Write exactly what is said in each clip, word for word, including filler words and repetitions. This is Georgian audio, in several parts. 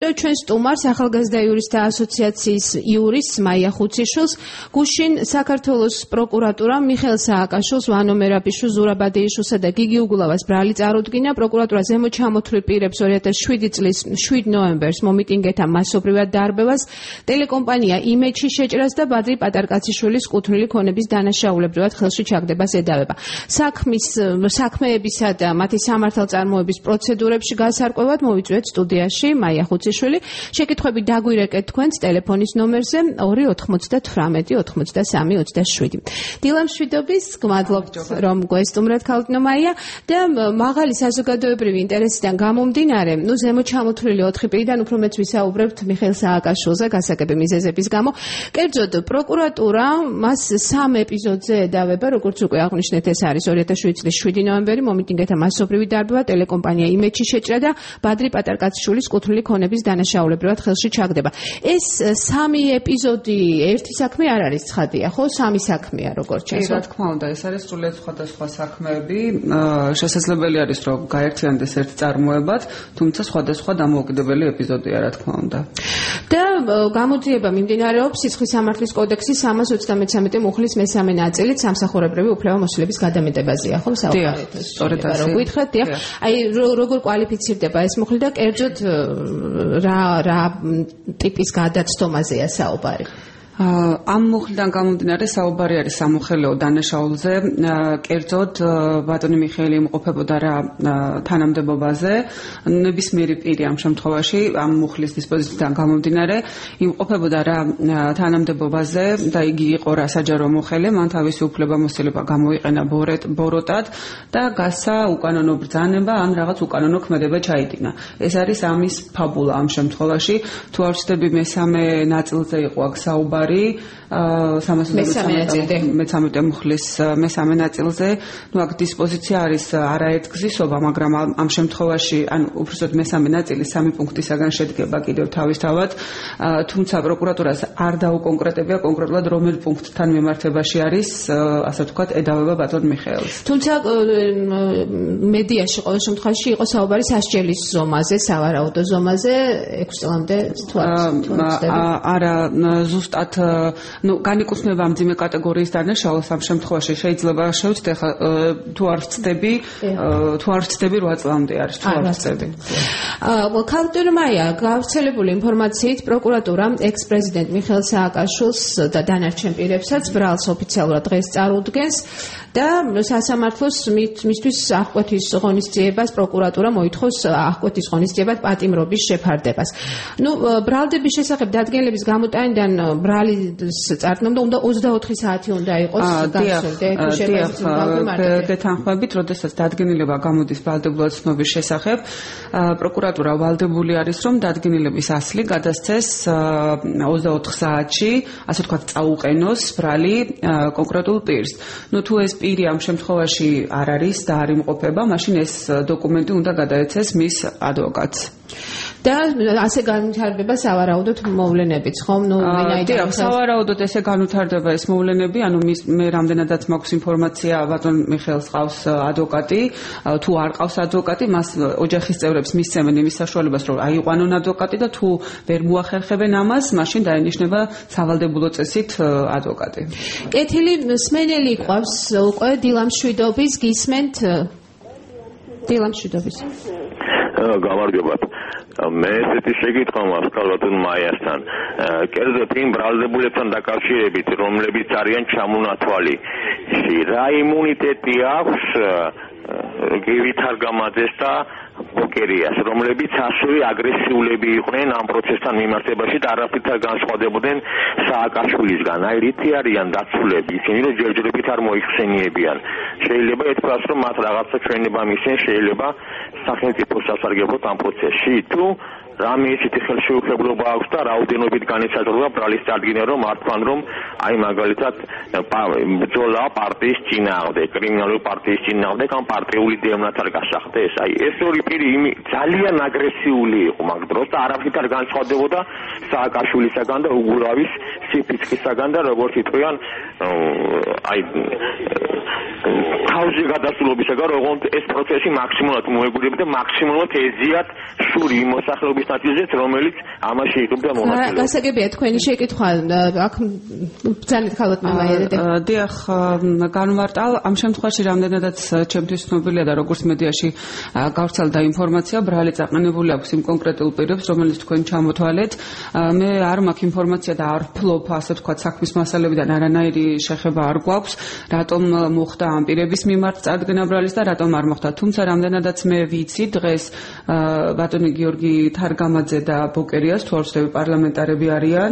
მივუწევთ ჩვენ სტუმარს ახალგაზრდა იურისტთა ასოციაციის იურისტს მაია ხუციშვილს, გუშინ საქართველოს პროკურატურამ მიხეილ სააკაშვილს, ვანო მერაბიშვილს, ზურაბ ბადეიშვილსა და გიგი უგულავას ბრალი წარუდგინა. პროკურატურა ზემოთ ჩამოთვლილ პირებს ორი ათას შვიდი წლის შვიდ ნოემბერს მომიტინგეთა მასობრივად დარბევას, ტელეკომპანია იმედში შეჭრას და ბადრი პატარკაციშვილის კუთვნილი ქონების დანაშაულებრივად ხელში ჩაგდებას ედავება. საქმის საქმეებისა და მათი სამართალწარმოების პროცედურებში გასარკვევად მოვიწვიეთ სტუდიაში მაია ხუციშვილი. შეკითხვები დაგვირეკეთ თქვენს ტელეფონის ნომერზე ორი ოთხმოცდათვრამეტი ოცდასამი ოცდაშვიდი. დილამშვიდობის, გმადლობთ რომ გვესტუმრეთ ქალბატონო მაია და მაღალი საზოგადოებრივი ინტერესიდან გამომდინარე, ნუ ზემოთ ჩამოთვლილი ოთხი პირიდან უფრო მეც ვისაუბრებთ მიხეილ სააკაშვილზე გასაგები მიზეზების გამო. კერძოდ პროკურატურა მას სამ ეპიზოდზე ედავება, როგორც უკვე აღნიშნეთ, ეს არის ორი ათას შვიდი წლის შვიდი ნოემბერი, მომიტინგეთა მასობრივი დარბევა, ტელეკომპანია იმედში შეჭრა და ბადრი პატარკაციშვილის კუთვნილი ქონების დანაშაულებრივად ხელში ჩაგდება. ეს სამი ეპიზოდი ერთი საქმე არ არის, ცხადია, ხო? სამი საქმეა, როგორც ჩანს. რა თქმა უნდა, ეს არის სრულიად სხვადასხვა საქმეები. შესაძლებელი არის, რომ გაერთიანდეს ერთ წარმოებად, თუმცა სხვადასხვა დამოუკიდებელი ეპიზოდია, რა თქმა უნდა. და გამოძიება მიმდინარეობს სიცხვის სამართლის კოდექსის სამას ოცდამეცამეტე მუხლის მესამე ნაწილით სამსახურებრივი უფლებამოსილების გადამეტებაზეა, ხო? საუბარი. სწორედ ასე. რო გითხრათ, დიახ. აი როგორ კვალიფიცირდება ეს მუხლი და კერძოდ რა რა ტიპის გადაცდომაზეა საუბარი? ამ მუხლიდან გამომდინარე საუბარი არის სამოხელეო დანაშაულზე, კერძოდ ბატონი მიხეილი იმყოფებოდა რა თანამდებობაზე, ნებისმიერი პირი ამ შემთხვევაში ამ მუხლის დისპოზიციიდან გამომდინარე იმყოფებოდა რა თანამდებობაზე და იგი იყო რა საჯარო მოხელე, მან თავისი უფლებამოსილება გამოიყენა ბოროტად და გასცა უკანონო ბრძანება ან რაღაც უკანონო ქმედება ჩაიდინა. ეს არის ამის ფაბულა ამ შემთხვევაში. თუ არ ვცდები, მესამე ნაწილზე იყო აქ საუბარი სამას ოცდამეცამეტე მუხლის მესამე ნაწილზე. ნუ აქ დისპოზიცია არის არაერთგზისობა, მაგრამ ამ შემთხვევაში, ან უბრალოდ მესამე ნაწილი სამი პუნქტისაგან შედგება კიდევ თავისთავად, თუმცა პროკურატურას არ დაუკონკრეტებია კონკრეტულად რომელ პუნქტთან მიმართებაში არის, ასე ვთქვათ, ედავება ბატონ მიხეილს. თუმცა მედიაში ყოველ შემთხვევაში იყო საუბარი სასჯელის ზომაზე, სავარაუდო ზომაზე, ექვსი წლამდე თუ არა, ზუსტად ну განიკუთვნება მძიმე კატეგორიის დანაშაულს ამ შემთხვევაში შეიძლება შევცდე თუ არ ვწდები თუ არ ვწდები რვა წლამდე არის თუ არ ვწდები. აა ქალბატონო მაია, გავრცელებული ინფორმაციით პროკურატურა ექს-პრეზიდენტ მიხეილ სააკაშვილს და დანარჩენ პირებსაც ბრალს ოფიციალურად დღეს წარუდგენს და სასამართლოს მისთვის აღკვეთის ღონისძიებას პროკურატურა მოითხოვს აღკვეთის ღონისძიებად პატიმრობის შეფარდებას. ну ბრალდების შესახებ დადგენილების გამოტანიდან ბრალის წარდგენა უნდა ოცდაოთხი საათი უნდა იყოს გასული. გეთანხმებით, როდესაც დადგენილება გამოდის ბრალდებულად ცნობის შესახებ, პროკურატურა ვალდებული არის, რომ დადგენილების ასლი გადასცეს ოცდაოთხ საათში, ასე ვთქვათ, წაუყენოს ბრალი კონკრეტულ პირს. ну თუ ეს პირი ამ შემთხვევაში არ არის და არ იმყოფება, მაშინ ეს დოკუმენტი უნდა გადაეცეს მის ადვოკატს. და ასე განვითარდება სავარაუდოდ მოვლენებიც, ხომ? ნუ ვინაიდან სავარაუდოდ ესე განვითარდება ეს მოვლენები, ანუ მის მე რამდენადაც მაქვს ინფორმაცია, ბატონ მიხეილს ყავს ადვოკატი, თუ არ ყავს ადვოკატი, მას ოჯახის წევრებს მისცემენ იმის საშუალებას, რომ აიყვანონ ადვოკატი და თუ ვერ მოახერხებენ ამას, მაშინ დაენიშნება სავალდებულო წესით ადვოკატი. კეთილი მსმენელი ყავს უკვე დილამშვიდობის, გისმენთ დილამშვიდობის. გამარჯობათ. მე ესეთი შეკითხვა მაქვს ქალბატონ მაიასთან. კერძოდ იმ ბრალდებულებთან დაკავშირებით, რომლებიც არიან ჩამონათვალი. რა იმუნიტეტი აქვს გივით არგამაძეს და ბოკერიას, რომლებიც ასევე აგრესიულები იყვნენ ამ პროცესთან მიმართებაში და არაფრით არ განსხვავდებოდნენ სააკაშვილისგან. აი რითი არიან დაცულები, ისინი რომ ჯერჯერობით არ მოიხსენიებიან. შეიძლება ეთქვას, რომ მათ რაღაცა ჩვენება მისცენ, შეიძლება სახელმწიფო სასარგებლოდ ამ პროცესში, თუ რამე ისეთი ხელშეუხებლობა აქვს და რაოდენობით განისაზღვრება ბრალის წარდგენა, რომ მართლან რომ აი მაგალითად ბრძოლა პარტიის წინააღმდეგ, კრიმინალური პარტიის წინააღმდეგ ან პარტიული დევნათ არ გასახდეს. აი ეს ორი პირი ძალიან აგრესიული იყო მაგ დროს და არაფრით არ განსხვავდებოდა სააკაშვილისაგან და უგულავის სიფიცხისაგან და როგორც იტყვიან აი თავზე გადასულობისაგან, როგორც ეს პროცესი მაქსიმალურად მოეგულებოდა და მაქსიმალურად ეზიათ შური მოსახლეობის ნაწილზეც, რომელიც ამაში იღებდა მონაწილეობას. გასაგებია თქვენი შეკითხვა, აქ ბრძანეთ ხალხად მომაიერეთ. დიახ, განმარტალ ამ შემთხვევაში რამდენადაც ჩემთვის ცნობილია და როგორც მედიაში გავრცელდა ინფორმაცია, ბრალი წაყენებული აქვს იმ კონკრეტულ პირებს, რომელიც თქვენ ჩამოთვალეთ. მე არ მაქვს ინფორმაცია და არ ვფლობ, ასე ვთქვათ, საქმის მასალებიდან არანაირი შეხება არ გვაქვს, რატომ მოხდა ამ პირების მიმართ წარდგენა ბრალის და რატომ არ მოხდა. თუმცა რამდენადაც მე ვიცი, დღეს ბატონი გიორგი თარგამაძე და ბოკერიას თუ არ ვცდები პარლამენტარები არიან.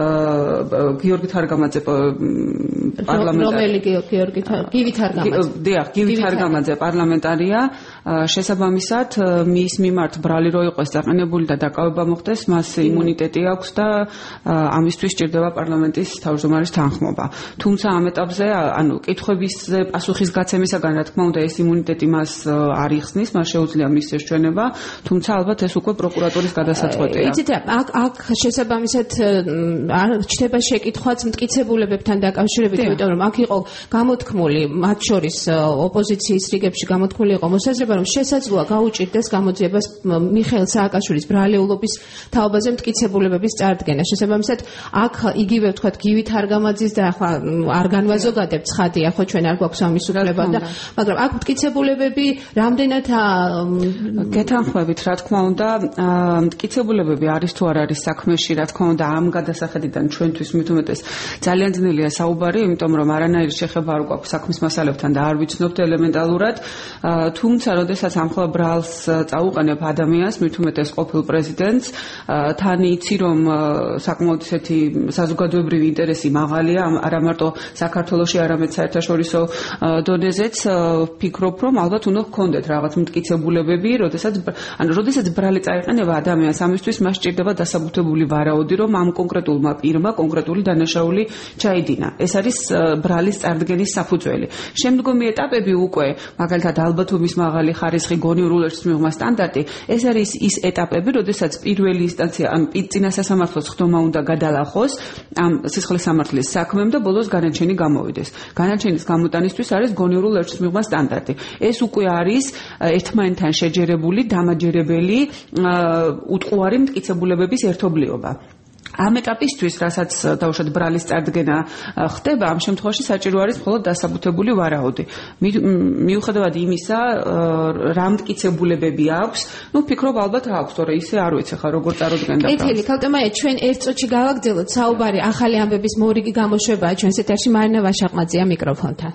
გიორგი თარგამაძე პარლამენტარი რომელი გიორგი გივი თარგამაძე დიახ გივი თარგამაძე პარლამენტარია. შესაბამისად მის მიმართ ბრალი რო იყოს დაყენებული და დაკავება მოხდეს, მას იმუნიტეტი აქვს და ამისთვის სჭირდება პარლამენტის თავმჯდომარის თანხმობა. თუმცა ამ ეტაპზე ანუ კითხვების პასუხის გაცემისაგან რა თქმა უნდა ეს იმუნიტეტი მას არ იხსნის, მას შეუძლია მის შეჩვენება, თუმცა ალბათ ეს უკვე პროკურატურის გადასაწყვეტია. იცით რა, აქ აქ შესაბამისად არ ჩდება შეკითხვაც მტკიცებულებებთან დაკავშირებით, იმიტომ რომ აქ იყო გამოთქმული მათ შორის ოპოზიციის რიგებში გამოთქმული იყო მოსაზრება, რომ შესაძლოა გაუჭირდეს გამოძიებას მიხეილ სააკაშვილის ბრალეულობის თაობაზე მტკიცებულებების წარდგენა. შესაბამისად აქ იგივე ვთქვათ გივი თარგამაძის და ახლა არ განვაზოგადებთ ცხადია, ხო ჩვენ არ გვაქვს ამის უფლება და მაგრამ აქ მტკიცებულებები რამდენად გეთანხმებით, რა თქმა უნდა, მტკიცებულებები არის თუ არ არის საქმეში, რა თქმა უნდა, ამ გადასახედიდან ჩვენთვის მით უმეტეს ძალიან ძნელია საუბარი, იმიტომ რომ არანაირი შეხება არ გვაქვს საქმის მასალებთან და არ ვიცნობთ ელემენტალურად. თუმცა, როდესაც ამხელა ბრალს წაუყენებ ადამიანს, მით უმეტეს ყოფილ პრეზიდენტს, თან იცი რომ საკმაოდ ისეთი საზოგადოებრივი ინტერესი მაღალია, არა მარტო საქართველოში, არამედ საერთაშორისო დონეზეც, ვფიქრობ, რომ ალბათ უნდა გქონდეთ რაღაც მტკიცებულებები, როდესაც ანუ როდესაც ბრალი წაიყენება ადამიანს, ამისთვის მას სჭირდება დასაბუთებული ვარაუდი, რომ ამ კონკრეტულმა პირმა კონკრეტული დანაშაული ჩაიდინა. ეს არის ბრალის წარდგენის საფუძველი. შემდგომი ეტაპები უკვე, მაგალითად ალბათობის მაღალი ხარისხი, გონიურულ ერთსმიღმა სტანდარტი, ეს არის ის ეტაპები, როდესაც პირველი ინსტანცია, ან წინა სასამართლოს ხდომა უნდა გადალახოს ამ სისხლის სამართლის საქმემ და ბოლოს განაჩენი გამოვიდეს. განაჩენის გამოტანისთვის არის გონიურულ ერთსმიღმა სტანდარტი. ეს უკვე არის ერთმანეთთან შეჯერებული, დამაჯერებელი უტყუარი მტკიცებულებების ერთობლიობა. ამ ეტაპისთვის, რასაც დაუშვათ ბრალის წარდგენა ხდება, ამ შემთხვევაში საჭირო არის მხოლოდ დასაბუთებული ვარაუდი. მიუხედავად იმისა, რა მტკიცებულებები აქვს, ну, ვფიქრობ ალბათ აქვს, თორე ისე არ ვიცი ხა როგორ წარუდგენდა. ეთელი, ქალტემაია, ჩვენ ერთ წუთში გავაგრძელოთ საუბარი ახალი ამბების მორიგი გამოშვებაა ჩვენს ეთერში. მარინა ვაშაყმაძეა მიკროფონთან.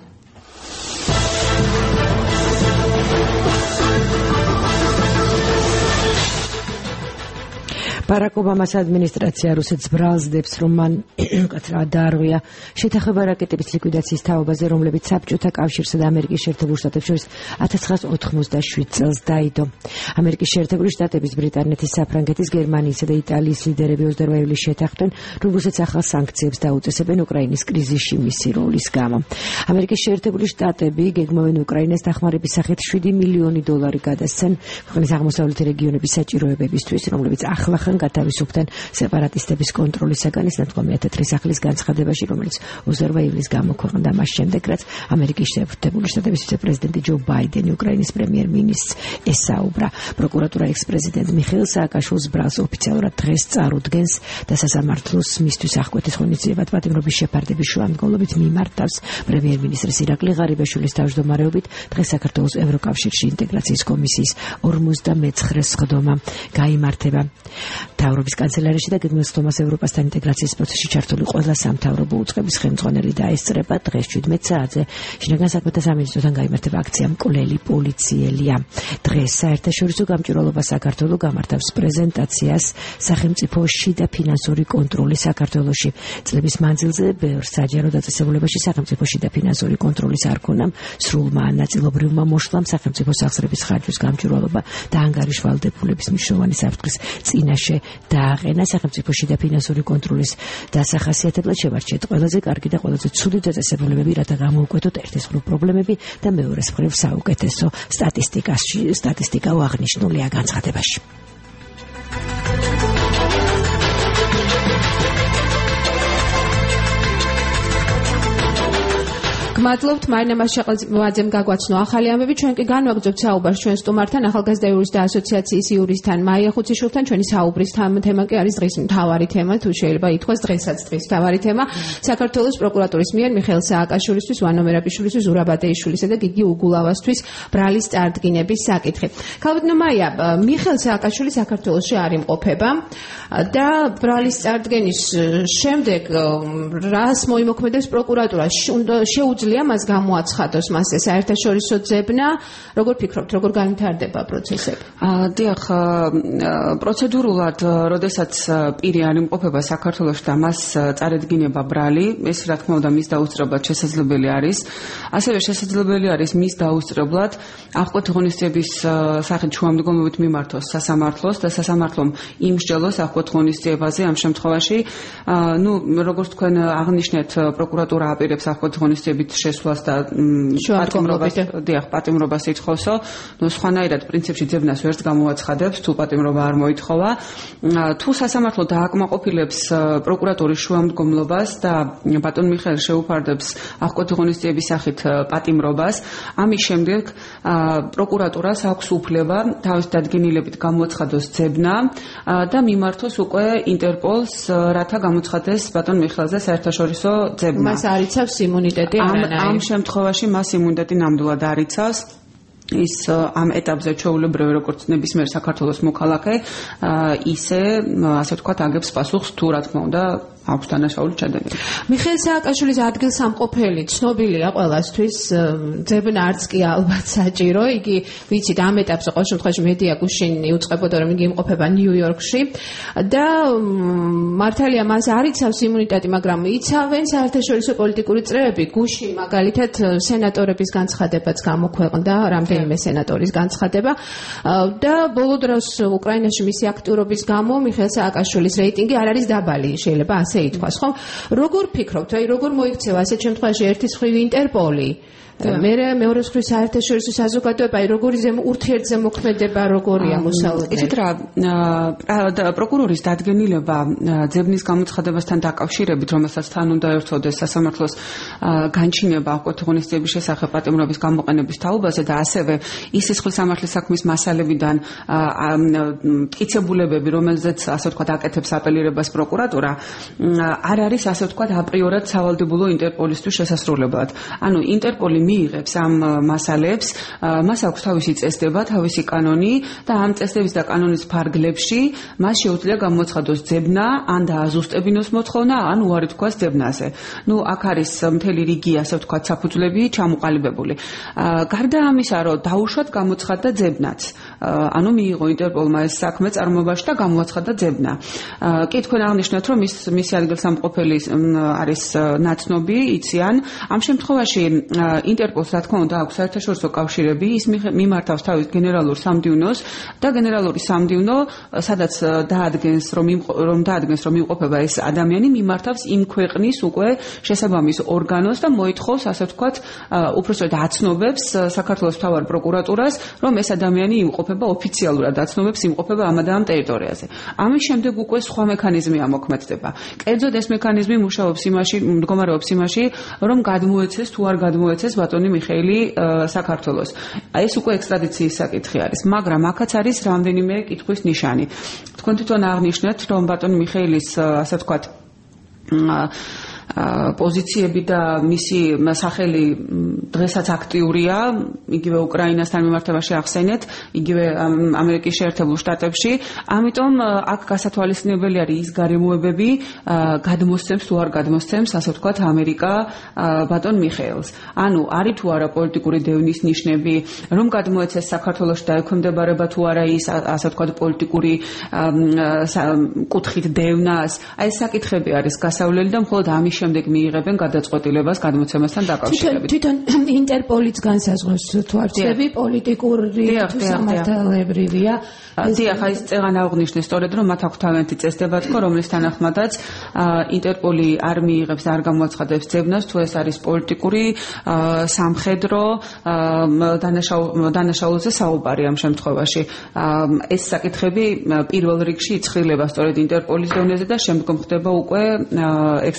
ბარაკ ობამას ადმინისტრაცია რუსეთს ბრალსდებს, რომ მან უკაცრავად დაარღვია შეთანხმება რაკეტების ლიკვიდაციის თაობაზე, რომლებიც საბჭოთა კავშირსა და ამერიკის შეერთებულ შტატებს შორის ათას ცხრაასა ოცდაშვიდ წელს დაიდო. ამერიკის შეერთებული შტატების, ბრიტანეთის, საფრანგეთის, გერმანიისა და იტალიის ლიდერები ოცდაორ ივლისს შეთანხმდნენ, რომ რუსეთს ახალ სანქციებს დაუწესებენ უკრაინის კრიზისში მისი როლის გამო. ამერიკის შეერთებული შტატები გეგმავენ უკრაინას დახმარების სახით შვიდი მილიონი დოლარი გადასცენ ქვეყნის აღმოსავლეთი რეგიონების საჭიროებებისთვის, რომლებიც ახლახან გათავისუფლდნენ სეპარატისტების კონტროლისაგან. ის ნათქვამია თეთრი სახლის განცხადებაში, რომელიც ოცდაორ ივლისს გამოქვეყნდა მას შემდეგ, რაც ამერიკის შეერთებული შტატების ვიცე-პრეზიდენტი ჯო ბაიდენი უკრაინის პრემიერ-მინისტრს ესაუბრა. პროკურატურა ექს-პრეზიდენტ მიხეილ სააკაშვილის ბრალს ოფიციალურად დღეს წარუდგენს და სასამართლოს მისთვის აღკვეთის ღონისძიებად პატიმრობის შეფარდების შუამდგომლობით მიმართავს. პრემიერ-მინისტრის ირაკლი ღარიბაშვილის თავმჯდომარეობით დღეს საქართველოს ევროკავშირში ინტეგრაციის კომისიის ორმოცდამეცხრე სხდომა გაიმართება. მთავრობის კანცელარიაში და გეგმის ხდომას ევროპასთან ინტეგრაციის პროცესში ჩართული ყველა სამთავრობო უწყების ხელმძღვანელი დაესწრება. დღეს შვიდმეტ საათზე შინაგან საქმეთა სამინისტროსთან გაიმართება აქცია მკვლელი პოლიციელია. დღეს საერთაშორისო გამჭვირვალობა საქართველოს გამართავს პრეზენტაციას სახელმწიფო შიდა ფინანსური კონტროლი საქართველოში. წლების მანძილზე ბევრ საჯარო დაწესებულებაში სახელმწიფო შიდა ფინანსური კონტროლის არ ქონამ სრულმა ან ნაწილობრივმა მოშლამ სახელმწიფო სახსრების ხარჯვის გამჭვირვალობა და ანგარიშვალდებულების მნიშვნელოვანი საფრთხის წინაშე დააყენა. სახელმწიფო შიდა ფინანსური კონტროლის დასახასიათებლად შევარჩიეთ ყველაზე კარგი და ყველაზე ცუდი დაწესებულებები, რათა გამოუკვეთოთ ერთის მხრივ პრობლემები და მეორეს მხრივ საუკეთესო სტატისტიკაში სტატისტიკა აღნიშნულია განცხადებაში. მადლობთ მარინა მაშაყაძემ გაგვაცნო ახალი ამბები. ჩვენ კი განვაგრძობთ საუბარს ჩვენ სტუმართან, ახალგაზრდა იურისტთა ასოციაციის იურისტთან მაია ხუციშვილთან. ჩვენი საუბრის თემა კი არის დღის მთავარი თემა, თუ შეიძლება ითქვას დღესაც დღის მთავარი თემა. საქართველოს პროკურატურის მიერ მიხეილ სააკაშვილისთვის, ვანო მერაბიშვილისთვის, ზურაბ ატეიშვილისა და გიგი უგულავასთვის ბრალის წარდგინების საკითხი. ქალბატონო მაია, მიხეილ სააკაშვილი საქართველოში არ იმყოფება და ბრალის წარდგენის შემდეგ რას მოიმოქმედებს პროკურატურა? შეუძლია მას გამოაცხადოს მასზე საერთაშორისო ძებნა? როგორ ფიქრობთ, როგორ განვითარდება პროცესები? დიახ, პროცედურულად, როდესაც პირი არ იმყოფება საქართველოში და მას წარედგინება ბრალი, ეს რა თქმა უნდა მის დაუსწრებლად შესაძლებელი არის. ასევე შესაძლებელი არის მის დაუსწრებლად აღკვეთ ღონისძიების სახით შუამდგომობით მიმართოს სასამართლოს და სასამართლომ იმსჯელოს აღკვეთ ღონისძიებაზე ამ შემთხვევაში. ნუ როგორც თქვენ აღნიშნეთ, პროკურატურა აპირებს აღკვეთ ღონისძიებით შესვლას და პატიმრობას, დიახ, პატიმრობას ითხოვსო. ნუ სხვანაირად პრინციპში ძებნას ვერც გამოაცხადებს, თუ პატიმრობა არ მოითხოვა. თუ სასამართლო დააკმაყოფილებს პროკურატურის შუამდგომლობას და ბატონ მიხეილ შეუფარდებს აღკვეთ ღონისძიების სახით პატიმრობას, ამის შემდეგ პროკურატურას აქვს უფლება თავის დადგენილებით გამოაცხადოს ძებნა და მიმართოს უკვე ინტერპოლს, რათა გამოცხადდეს ბატონ მიხეილზე საერთაშორისო ძებნა. მას არ იცავს იმუნიტეტი არანაირი. ამ შემთხვევაში მას იმუნიტეტი ნამდვილად არ იცავს. ის ამ ეტაპზე ჩვეულებრივი როგორც ნებისმიერ საქართველოს მოქალაქე, ისე ასე ვთქვათ, აგებს პასუხს თუ რა თქმა უნდა აქვს დანაშაული ჩადენილი. მიხეილ სააკაშვილის ადგილსამყოფელი ცნობილია ყველასთვის, ძებნა არც კი ალბათ საჭირო. იგი ვიცით ამ ეტაპზე ყოველ შემთხვევაში მედია გუშინ იუწყებოდა, რომ იგი იმყოფება ნიუ-იორკში და მართალია მას არ იცავს იმუნიტეტი, მაგრამ იცავენ საერთაშორისო პოლიტიკური წრეები. გუშინ მაგალითად სენატორების განცხადებაც გამოქვეყნდა, რამდენიმე სენატორის განცხადება და ბოლო დროს უკრაინაში მისი აქტიურობის გამო მიხეილ სააკაშვილის რეიტინგი არ არის დაბალი, შეიძლება ასე ითქვას, ხო? როგორ ფიქრობთ, აი როგორ მოიქცევა ასეთ შემთხვევაში ერთის მხრივ ინტერპოლი? მე მეორე მხრივ საერთაშორისო საზოგადოება, აი როგორი ურთიერთზე მოქმედება, როგორია მოსალოდნელი? იცით რა, პროკურორის დადგენილება ძებნის გამოცხადებასთან დაკავშირებით, რომელსაც თან უნდა ერთვოდეს სასამართლოს განჩინება აღკვეთ ღონისძიების შესახებ პატიმრობის გამოყენების თაობაზე და ასევე ის სისხლის სამართლის საქმის მასალებიდან მტკიცებულებები, რომელზეც ასე ვთქვათ აკეთებს აპელირებას პროკურატურა, არ არის ასე ვთქვათ აპრიორად სავალდებულო ინტერპოლისთვის შესასრულებლად. ანუ ინტერპოლი მიიღებს ამ მასალებს, მას აქვს თავისი წესდება, თავისი კანონი და ამ წესდების და კანონის ფარგლებში მას შეუძლია გამოაცხადოს ძებნა, ან დააზუსტებინოს მოთხოვნა, ან უარი თქვას ძებნაზე. ნუ აქ არის მთელი რიგი ასე ვთქვათ საფუძვლები ჩამოყალიბებული. გარდა ამისა, რომ დაუშვათ გამოცხადდა ძებნაც. ანუ მიიღო ინტერპოლმა ეს საქმე წარმოებაში და გამოაცხადდა ძებნა. კი თქვენ აღნიშნეთ, რომ ის მისი ადგილსამყოფელი არის ნაცნობი, იციან. ამ შემთხვევაში ინტერპოლს რა თქმა უნდა აქვს საერთაშორისო კავშირები, ის მიმართავს თავის გენერალურ სამდივნოს და გენერალური სამდივნო, სადაც დაადგენს, რომ რომ დაადგენს, რომ იმყოფება ეს ადამიანი, მიმართავს იმ ქვეყნის უკვე შესაბამის ორგანოს და მოითხოვს, ასე ვთქვათ, უпростоრად აცნობებს საქართველოს მთავარ პროკურატურას, რომ ეს ადამიანი იმყოფება ოფიციალურად აცნობებს იმყოფება ამ და ამ ტერიტორიაზე. ამის შემდეგ უკვე სხვა მექანიზმი ამოქმედდება. კერძოდ ეს მექანიზმი მუშაობს იმაში, მდგომარეობს იმაში, რომ გადმოეცეს თუ არ გადმოეცეს ბატონი მიხეილი საქართველოს. ეს უკვე ექსტრადიციის საკითხი არის, მაგრამ აქაც არის რამდენიმე კითხვის ნიშანი. თქვენ თვითონ აღნიშნეთ, რომ ბატონი მიხეილის ასე ვთქვათ პოზიციები და მისი სახელი დღესაც აქტიურია, იგივე უკრაინასთან მიმართებაში ახსენეთ, იგივე ამერიკის შეერთებულ შტატებში, ამიტომ აქ გასათვალისწინებელი არის ის გარემოებები, გადმოსცემს თუ არ გადმოსცემს, ასე ვთქვათ, ამერიკა ბატონ მიხეილს. ანუ არის თუ არა პოლიტიკური დევნის ნიშნები, რომ გადმოეცეს საქართველოში და ექვემდებარება თუ არა ის, ასე ვთქვათ, პოლიტიკური კუთხით დევნას. აი ეს საკითხები არის გასავლელი და მხოლოდ ამის შემდეგ მიიღებენ გადაწყვეტილებას გადმოცემასთან დაკავშირებით. თვითონ ინტერპოლიც განსაზღვრავს თუ არცები პოლიტიკური თუ სამართლებრივია. დიახ, აი ეს წეღან აღნიშნე სწორედ რომ მათ აქვს თავიანთი წესდება თქო, რომლის თანახმადაც ინტერპოლი არ მიიღებს და არ გამოაცხადებს ძებნას, თუ ეს არის პოლიტიკური, სამხედრო დანაშაულზე საუბარი ამ შემთხვევაში. ეს საკითხები პირველ რიგში იცხრილება სწორედ ინტერპოლის დონეზე და შემდგომ ხდება უკვე ექსტრადიციის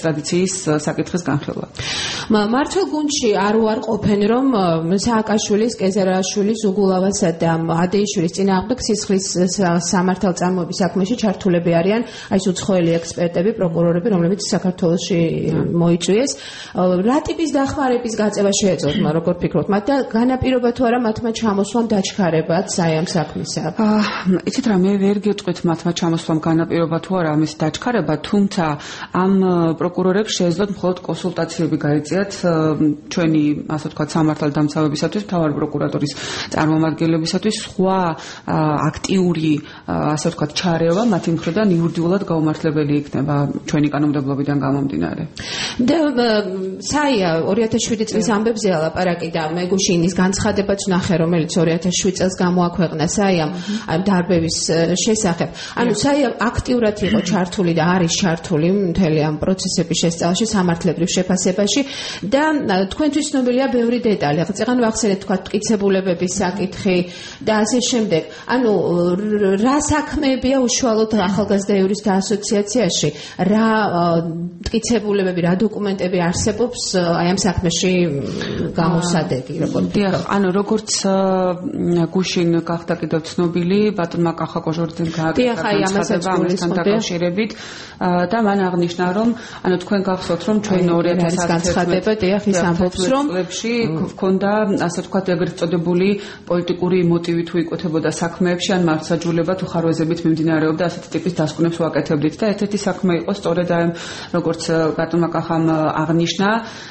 ის საკითხის განხილვა. მართლ გუნდში არ უარყოფენ რომ სააკაშვილის, კეზერაშვილის, უგულავასა და ადეიშვილის წინააღმდეგ სისხლის სამართალწარმოების საქმეში ჩართულები არიან აი ეს უცხოელი ექსპერტები, პროკურორები, რომლებიც საქართველოში მოიწვიეს. რა ტიპის დახმარების გაწევა შეეძლოთ, როგორ ფიქრობთ, მათ და განაპირობა თუ არა მათმა ჩამოსვლამ დაჩქარებაც აი ამ საქმისა? იცით რა, მე ვერ გეტყვით მათმა ჩამოსვლამ განაპირობა თუ არა ამის დაჩქარება, თუმცა ამ პროკურორებს შეეძლოთ მხოლოდ კონსულტაციები გაეწიათ ჩვენი, ასე ვთქვათ, სამართალდამცავებისათვის, მთავარი პროკურატურის წარმომადგენლებისათვის, სხვა აქტიური, ასე ვთქვათ, ჩარევა მათი მხრიდან იურიდიულად გაუმართლებელი იქნება ჩვენი კანონმდებლობიდან გამომდინარე. და საია ორი ათას შვიდი წლის ამბებზე ალაპარაკი და მე გუშინის განცხადებაც ვნახე, რომელიც ორი ათას შვიდი წელს გამოაქვეყნა საიამ ამ დარბევის შესახებ. ანუ საია აქტიურად იყო ჩართული და არის ჩართული მთელი ამ პროცესების შესწავლაში, სამართლებრივ შეფასებაში და თქვენთვის ცნობილია ბევრი დეტალი. აღწერან ვახსენეთ, თქვა მტკიცებულებების საკითხი და ასე შემდეგ. ანუ რა საქმეებია უშუალოდ ახალგაზრდა იურისტთა ასოციაციაში, რა მტკიცებულებები, რა დოკუმენტები არსებობს აი ამ საქმეში გამოსადეგი, როგორ ვთქვათ. ანუ როგორც გუშინ გახდა კიდევ ცნობილი, ბატონმა კახა კოჟორძემ გააკეთა ამასთან დაკავშირებით და მან აღნიშნა, რომ ანუ თქვენ გახსოვთ, რომ ჩვენ ორი ათას განცხადება დიახ ის ამბობს, რომ წლებში ჰქონდა, ასე ვთქვათ, ეგრეთ წოდებული პოლიტიკური მოტივი თუ იკვეთებოდა საქმეებში, ან მართლმსაჯულება თუ ხარვეზებით მიმდინარეობდა ასეთი ტიპის დასკვნებს ვაკეთებდით და ერთ-ერთი საქმე იყო სწორედ ამ როგორც ბატონმა კახამ აღნიშნა,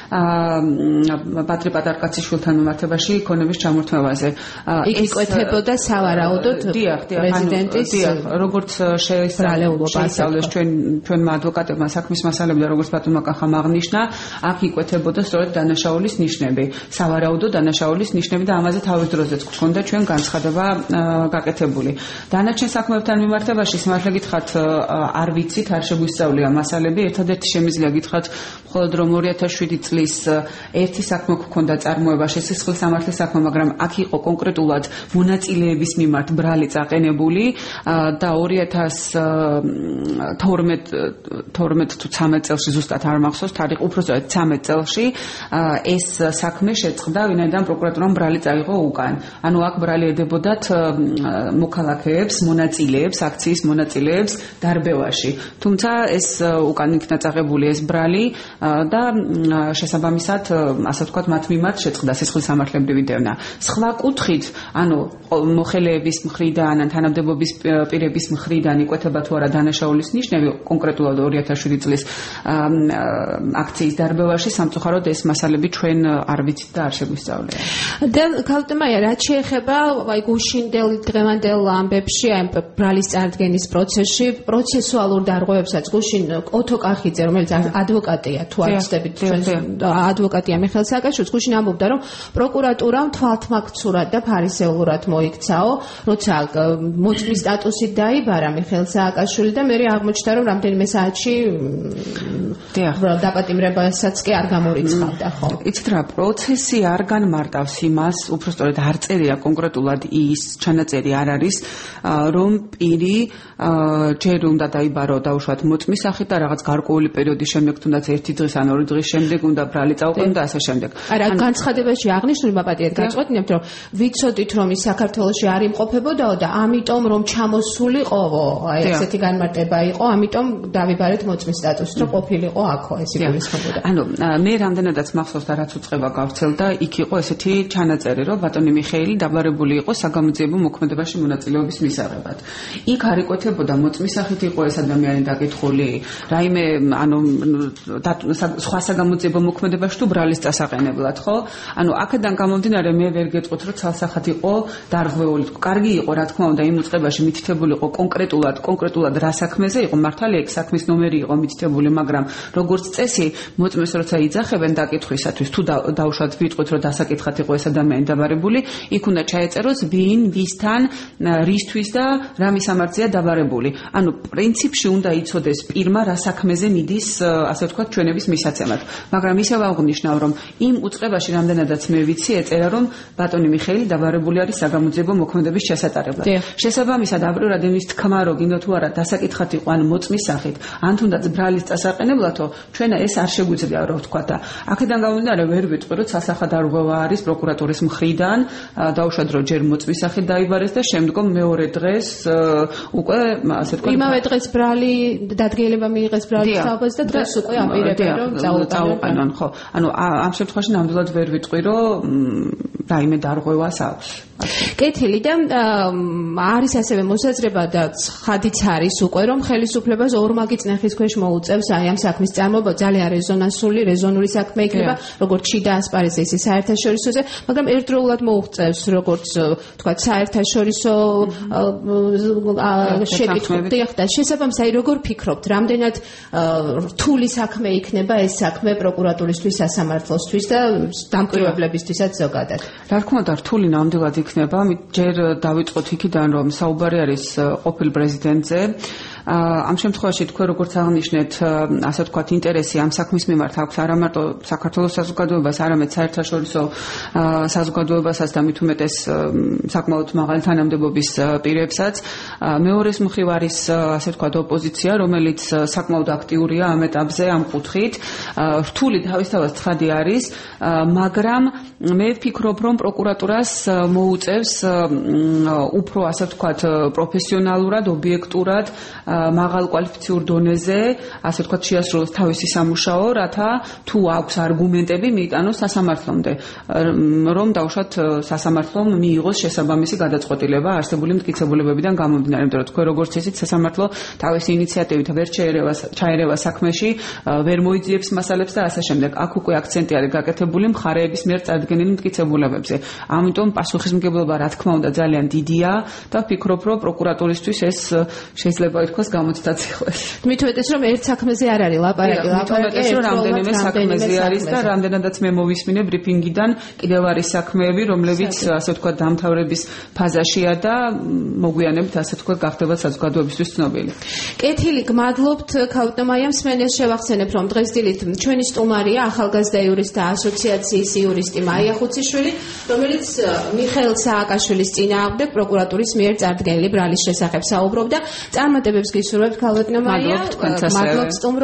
ბატრი პატარკაციშვილთან მიმართებაში იქონების ჩამორთმევაზე. იქ იკვეთებოდა სავარაუდოდ პრეზიდენტის როგორც შეისწავლეს ჩვენ ჩვენმა ადვოკატებმა საქმის მასალები და როგორც ბატონმა კახამ აღნიშნა, აქ იკვეთებოდა სწორედ დანაშაულის ნიშნები, სავარაუდო დანაშაულის ნიშნები და ამაზე თავის დროზეც გქონდა ჩვენ განცხადება გაკეთებული. დანარჩენ საქმეებთან მიმართებაში სიმართლე გითხრათ არ ვიცით, არ შეგვისწავლია მასალები, ერთადერთი შემიძლია გითხრათ მხოლოდ რომ ორი ათას შვიდი წლის ერთი საქმე გქონდა წარმოებაში, სისხლის სამართლის საქმე, მაგრამ აქ იყო კონკრეტულად მონაწილეების მიმართ ბრალი წაყენებული და ორი ათას თორმეტ თუ ცამეტ წელში ზუსტად არ მახსოვს თარიღი, უпростоრად ცამეტ წელში ეს საქმე შეწყდა, ვინაიდან პროკურატურამ ბრალი წაიღო უკან. ანუ აქ ბრალი ედებოდათ მოქალაქეებს, მონაწილეებს, აქციის მონაწილეებს დარბევაში. თუმცა ეს უკან იქნა წაღებული ეს ბრალი და შესაბამისად, ასე ვთქვათ, მათ მიმართ შეწყდა სისხლის სამართლებრივი დევნა. სხვა კუთხით, ანუ მოხელეების მხრიდან, ან თანამდებობის პირების მხრიდან იკვეთება თუ არა დანაშაულის ნიშნები, კონკრეტულად ორი ათას შვიდი წლის აქციის დარბევაში, სამწუხაროდ ეს მასალები ჩვენ არ ვიცით და არ შეგვისწავლია. და ქალტემაია, რაც შეეხება აი გუშინდელ დღევანდელ ამბებში, აი ბრალის წარდგენის პროცესში, პროცესუალურ დარღვევებსაც გუშინ ოთო კახიძე, რომელიც ადვოკატია, თუ არ ვცდებით, ადვოკატია მიხეილ სააკაშვილს, გუშინ ამბობდა, რომ პროკურატურამ თვალთმაქცურად და ფარისეულურად მოიქცაო, როცა მოწმის სტატუსით დაიბარა მიხეილ სააკაშვილი და მე აღმოჩნდა, რომ რამდენიმე საათში დაპატიმრებასაც კი არ გამორიცხავდა, ხო? იცით რა, პროცესი არ განმარტავს იმას, უпростоრად არ წერია კონკრეტულად ის ჩანაწერი არ არის, რომ პირი ჯერ უნდა დაიბარო დაუშვათ მოწმის სახით და რაღაც გარკვეული პერიოდის შემდეგ, თუნდაც ერთი დღის ან ორი დღის შემდეგ უნდა ბრალი წაუყენო და ასე შემდეგ. არა, განცხადებაში აღნიშნული პატიეთ გაწყვეტინებთ, რომ ვიცოდით, რომ ის საქართველოში არ იმყოფებოდაო და ამიტომ რომ ჩამოსულიყო, აი ესეთი განმარტება იყო, ამიტომ დავიბარეთ მოწმის სტატუსით, რომ ყოფილიყო აქო, ეს იგულისხმებოდა. ანუ მე რამდენადაც მახსოვს და რაც უწყება გავრცელდა, იქ იყო ესეთი ჩანაწერი, რომ ბატონი მიხეილი დაბარებული იყო საგამოძიებო მოქმედებაში მონაწილეობის მისაღებად. იქ არ იკვეთებოდა მოწმის სახით იყო ეს ადამიანი დაკითხული, რაიმე ანუ სხვა საგამოძიებო მოქმედებაში თუ ბრალის წასაყენებლად, ხო? ანუ აქედან გამომდინარე მე ვერ გეტყვით, რომ ცალსახად იყო დარღვეული. კარგი იყო, რა თქმა უნდა, იმ უწყებაში მითითებული იყო კონკრეტულად, კონკრეტულად რა საქმეზე იყო, მართალია იქ საქმის ნომერი იყო მითითებული, მაგრამ როგორც წესი, მოწმეს როცა იძახებენ დაკითხვისათვის, თუ დავუშვათ ვიტყვით, რომ დასაკითხად იყო ეს ადამიანი დაბარებული, იქ უნდა ჩაეწეროს ვინ, ვისთან, რისთვის და რა მისამართია დაბარებული. ანუ პრინციპში უნდა იცოდეს პირმა რა საქმეზე მიდის, ასე ვთქვათ, ჩვენების მისაცემად. მაგრამ ისევ აღნიშნავ, რომ იმ უწყებაში რამდენადაც მე ვიცი, ეწერა, რომ ბატონი მიხეილი დაბარებული არის საგამოძიებო მოქმედების ჩასატარებლად. შესაბამისად, აბრეურად იმის თქმა, რომ გინდა თუ არა დასაკითხად იყო, ან მოწმის სახით, ან თუნდაც ბრალის წასაყენებლად, რომ ჩვენ ეს არ შეგვიძლია რა ვთქვა და აქედან გამომდინარე ვერ ვიტყვი რომ სასახადარღვევა არის პროკურატურის მხრიდან დაუშვათ რომ ჯერ მოწმის სახით დაიბარეს და შემდგომ მეორე დღეს უკვე ასე ვთქვა იმავე დღეს ბრალი დადგენილება მიიღეს ბრალის თაობაზე და დღეს უკვე აპირებენ რომ წაუყენონ ხო ანუ ამ შემთხვევაში ნამდვილად ვერ ვიტყვი რომ რაიმე დარღვევას აქვს კეთილი და არის ასევე მოსაზრება და ხადიც არის უკვე რომ ხელისუფლებას ორმაგი წნეხის ქვეშ მოუწევს აი ამ საქმის წარმოება ძალიან რეზონანსული რეზონური საქმე იქნება როგორც შიდა ასპარეზზე ისე საერთაშორისოზე მაგრამ ერთდროულად მოუღწევს როგორც თქვა საერთაშორისო შეკითხვები და შესაბამისად აი როგორ ფიქრობთ რამდენად რთული საქმე იქნება ეს საქმე პროკურატურისთვის სასამართლოსთვის და დამკვირვებლებისთვისაც ზოგადად რა თქმა უნდა რთული ნამდვილად იქნება ჯერ დავიწყოთ იქიდან რომ საუბარი არის ყოფილ პრეზიდენტზე ამ შემთხვევაში თქვენ როგორც აღნიშნეთ ასე ვთქვათ ინტერესი ამ საქმის მიმართ აქვს არა მარტო საქართველოს საზოგადოებას არამედ საერთაშორისო საზოგადოებასაც და მით უმეტეს საკმაოდ მაღალი თანამდებობის პირებსაც მეორეს მხრივ არის ასე ვთქვათ ოპოზიცია რომელიც საკმაოდ აქტიურია ამ ეტაპზე ამ კუთხით რთული თავისთავად ცხადი არის მაგრამ მე ვფიქრობ რომ პროკურატურას მოუწევს უფრო ასე ვთქვათ პროფესიონალურად ობიექტურად მაღალ კვალიფიციურ დონეზე, ასე ვთქვათ, შეასრულოს თავისი სამუშაო, რათა თუ აქვს არგუმენტები, მიიტანოს სასამართლომდე, რომ დაუშვათ სასამართლომ მიიღოს შესაბამისი გადაწყვეტილება არსებული მტკიცებულებებიდან გამომდინარე, იმიტომ რომ თქვენ როგორც ისიც სასამართლო თავისი ინიციატივით ვერ ჩაერევა ჩაერევა საქმეში, ვერ მოიძიებს მასალებს და ასე შემდეგ. აქ უკვე აქცენტი არის გაკეთებული მხარეების მიერ წარდგენილი მტკიცებულებებზე. ამიტომ პასუხისმგებლობა რა თქმა უნდა ძალიან დიდია და ვფიქრობ, რომ პროკურატურისთვის ეს შეიძლება ითქვას გამოცდაც იყოს. მით უმეტეს რომ ერთ საქმეზე არ არის ლაპარაკი, ლაპარაკი რომ რამდენიმე საქმეზე არის და რამდენადაც მე მოვისმინე ბრიფინგიდან კიდევ არის საქმეები, რომლებიც ასე ვთქვათ დამთავრების ფაზაშია და მოგვიანებით ასე ვთქვათ გახდება საზოგადოებისთვის ცნობილი. კეთილი, გმადლობთ ქაუტომაიამ სმენელს შევახსენებ რომ დღეს დილით ჩვენი სტუმარია ახალგაზრდა იურისტთა ასოციაციის იურისტი მაია ხუციშვილი, რომელიც მიხეილ სააკაშვილის წინააღმდეგ პროკურატურის მიერ წარდგენილი ბრალის შესახებ საუბრობდა. წარმატებებს გისურვებთ ქაუტომაია. მადლობთ თქვენს ასევე.